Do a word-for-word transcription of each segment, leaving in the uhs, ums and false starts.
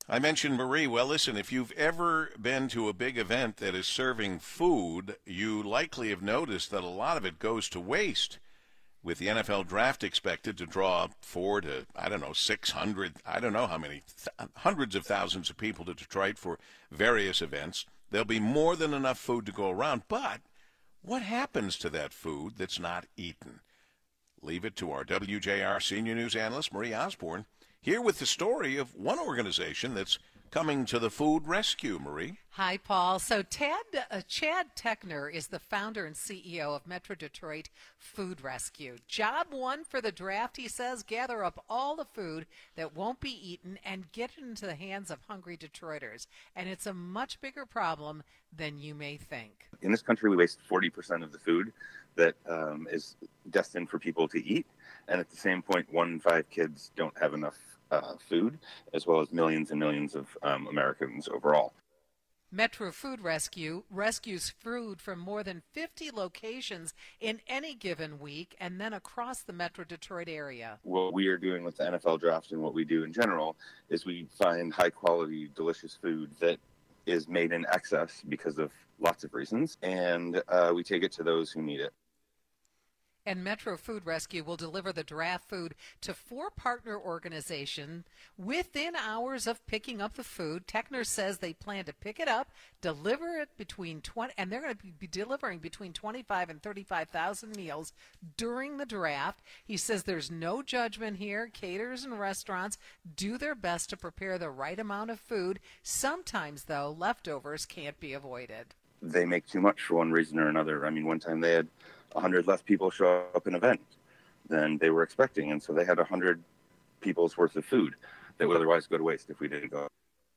I mentioned Marie. Well, listen, if you've ever been to a big event that is serving food, you likely have noticed that a lot of it goes to waste. With the N F L draft expected to draw four to, I don't know, six hundred, I don't know how many, th- hundreds of thousands of people to Detroit for various events, there'll be more than enough food to go around. But what happens to that food that's not eaten? Leave it to our W J R senior news analyst, Marie Osborne, here with the story of one organization that's coming to the food rescue. Marie. Hi, Paul. So Tad, uh, Chad Techner is the founder and C E O of Metro Detroit Food Rescue. Job one for the draft, he says, gather up all the food that won't be eaten and get it into the hands of hungry Detroiters. And it's a much bigger problem than you may think. In this country, we waste forty percent of the food that um, is destined for people to eat. And at the same point, one in five kids don't have enough uh, food, as well as millions and millions of um, Americans overall. Metro Food Rescue rescues food from more than fifty locations in any given week and then across the Metro Detroit area. What we are doing with the N F L draft and what we do in general is we find high-quality, delicious food that is made in excess because of lots of reasons, and uh, we take it to those who need it. And Metro Food Rescue will deliver the draft food to four partner organizations within hours of picking up the food. Techner says they plan to pick it up, deliver it between twenty, and they're going to be delivering between twenty-five and thirty-five thousand meals during the draft. He says there's no judgment here. Caterers and restaurants do their best to prepare the right amount of food. Sometimes, though, leftovers can't be avoided. They make too much for one reason or another. I mean, one time they had one hundred less people show up in an event than they were expecting, and so they had one hundred people's worth of food that would otherwise go to waste if we didn't go.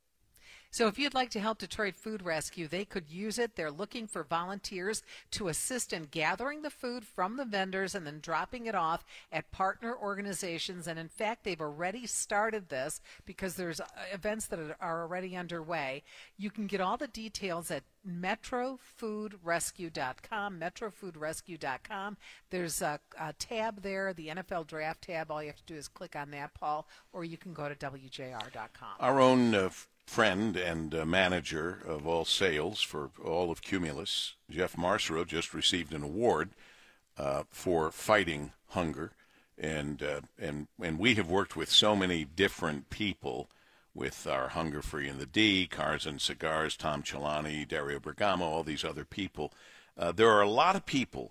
So if you'd like to help Detroit Food Rescue, they could use it. They're looking for volunteers to assist in gathering the food from the vendors and then dropping it off at partner organizations. And in fact, they've already started this because there's events that are already underway. You can get all the details at metro food rescue dot com, metro food rescue dot com. There's a, a tab there, the N F L draft tab. All you have to do is click on that, Paul, or you can go to W J R dot com. Our own uh, friend and uh, manager of all sales for all of Cumulus, Jeff Marcero, just received an award uh, for fighting hunger. And, uh, and, and we have worked with so many different people with our Hunger Free in the D, Cars and Cigars, Tom Chelani, Dario Bergamo, all these other people. Uh, there are a lot of people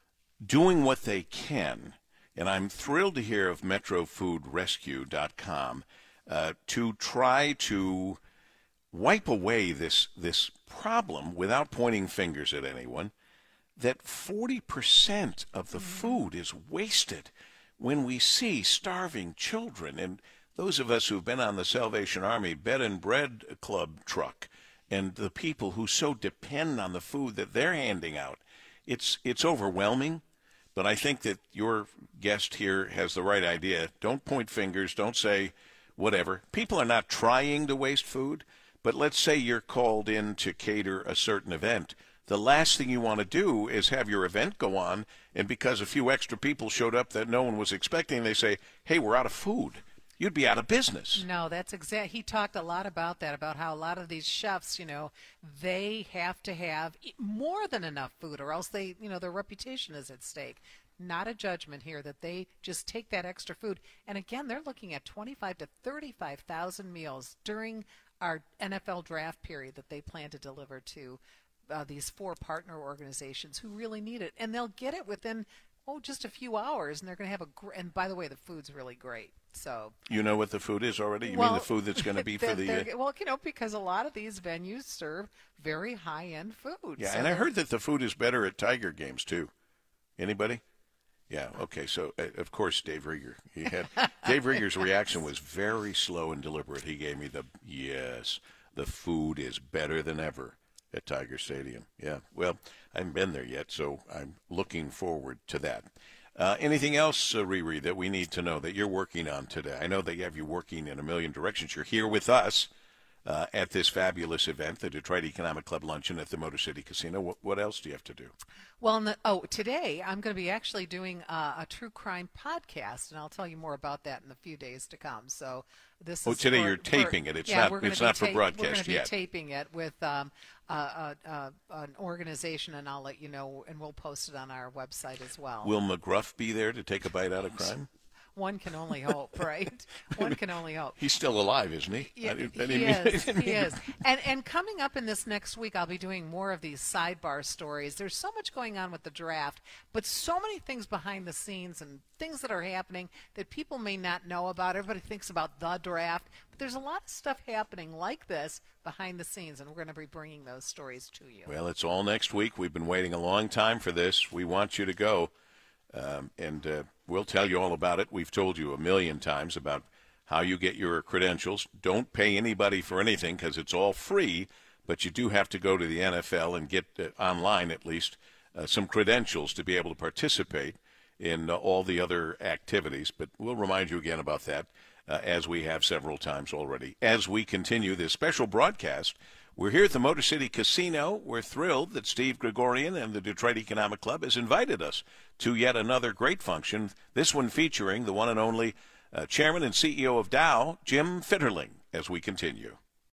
doing what they can, and I'm thrilled to hear of metro food rescue dot com uh, to try to wipe away this this problem without pointing fingers at anyone, that forty percent of the food is wasted when we see starving children. And those of us who've been on the Salvation Army Bed and Bread Club truck and the people who so depend on the food that they're handing out, it's it's overwhelming. But I think that your guest here has the right idea. Don't point fingers. Don't say whatever. People are not trying to waste food, but let's say you're called in to cater a certain event. The last thing you want to do is have your event go on, and because a few extra people showed up that no one was expecting, they say, hey, we're out of food. You'd be out of business. No, that's exact. He talked a lot about that, about how a lot of these chefs, you know, they have to have more than enough food or else they, you know, their reputation is at stake. Not a judgment here that they just take that extra food. And again, they're looking at twenty-five to thirty-five thousand meals during our N F L draft period that they plan to deliver to uh, these four partner organizations who really need it. And they'll get it within, oh, just a few hours. And they're going to have a, gr- and by the way, the food's really great. So you know what the food is already? You well, mean the food that's going to be for the... Uh... Well, you know, because a lot of these venues serve very high-end food. Yeah, so and I heard that the food is better at Tiger games, too. Anybody? Yeah, okay, so, uh, of course, Dave Rieger. He had Dave Rieger's reaction was very slow and deliberate. He gave me the, yes, the food is better than ever at Tiger Stadium. Yeah, well, I haven't been there yet, so I'm looking forward to that. Uh, anything else, uh, Riri, that we need to know that you're working on today? I know that you have you working in a million directions. You're here with us uh, at this fabulous event, the Detroit Economic Club Luncheon at the Motor City Casino. What, what else do you have to do? Well, in the, oh, today I'm going to be actually doing uh, a true crime podcast, and I'll tell you more about that in a few days to come. So this oh, is today for, you're taping for, it. It's yeah, not. We're gonna It's be not for ta- broadcast We're going to be yet. taping it with um, uh, uh, uh, an organization, and I'll let you know, and we'll post it on our website as well. Will McGruff be there to take a bite out of crime? One can only hope, right? One can only hope. He's still alive, isn't he? Yeah, I didn't- I he didn't mean- is. I didn't He mean- is. And and coming up in this next week, I'll be doing more of these sidebar stories. There's so much going on with the draft, but so many things behind the scenes and things that are happening that people may not know about. Everybody thinks about the draft, but there's a lot of stuff happening like this behind the scenes, and we're going to be bringing those stories to you. Well, it's all next week. We've been waiting a long time for this. We want you to go, um, and uh, we'll tell you all about it. We've told you a million times about how you get your credentials. Don't pay anybody for anything because it's all free, but you do have to go to the N F L and get uh, online at least uh, some credentials to be able to participate in uh, all the other activities. But we'll remind you again about that uh, as we have several times already. As we continue this special broadcast, we're here at the Motor City Casino. We're thrilled that Steve Gregorian and the Detroit Economic Club has invited us to yet another great function, this one featuring the one and only uh, Chairman and C E O of Dow, Jim Fitterling, as we continue.